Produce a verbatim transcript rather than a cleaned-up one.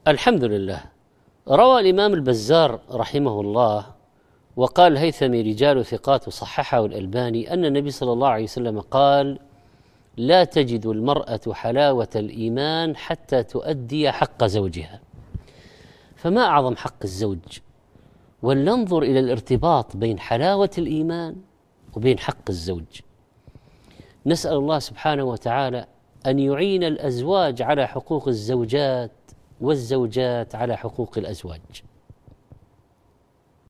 الحمد لله. روى الإمام البزار رحمه الله وقال الهيثمي رجال ثقات وصححه الألباني أن النبي صلى الله عليه وسلم قال: لا تجد المرأة حلاوة الإيمان حتى تؤدي حق زوجها. فما أعظم حق الزوج، ولننظر إلى الارتباط بين حلاوة الإيمان وبين حق الزوج. نسأل الله سبحانه وتعالى أن يعين الأزواج على حقوق الزوجات والزوجات على حقوق الأزواج.